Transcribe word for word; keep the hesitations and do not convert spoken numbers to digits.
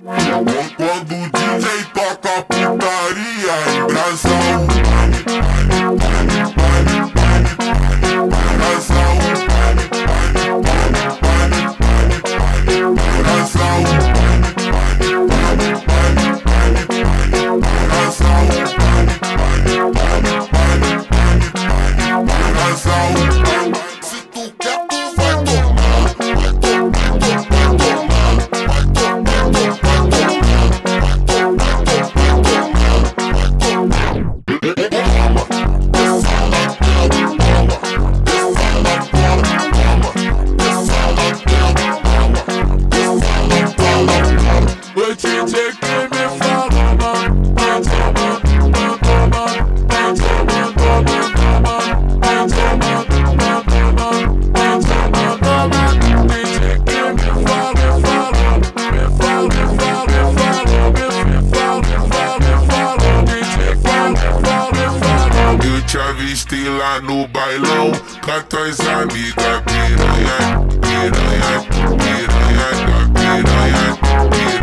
Quando o D J toca putaria em brasão, brasão, se tu quer, tu vai tomar, vai tomar, vai tomar, vai tomar, o D J que me fala, mano, vai tomar, vai tomar, vai tomar, toma, toma, vai tomar, toma, toma, vai tomar, toma. D J que me fala, fala, me fala, fala, fala, me fala, fala, fala, D J fala, fala, fala. Eu te avistei lá no bailão, com as tuas amigas piranha, piranha, piranha, piranha, piranha.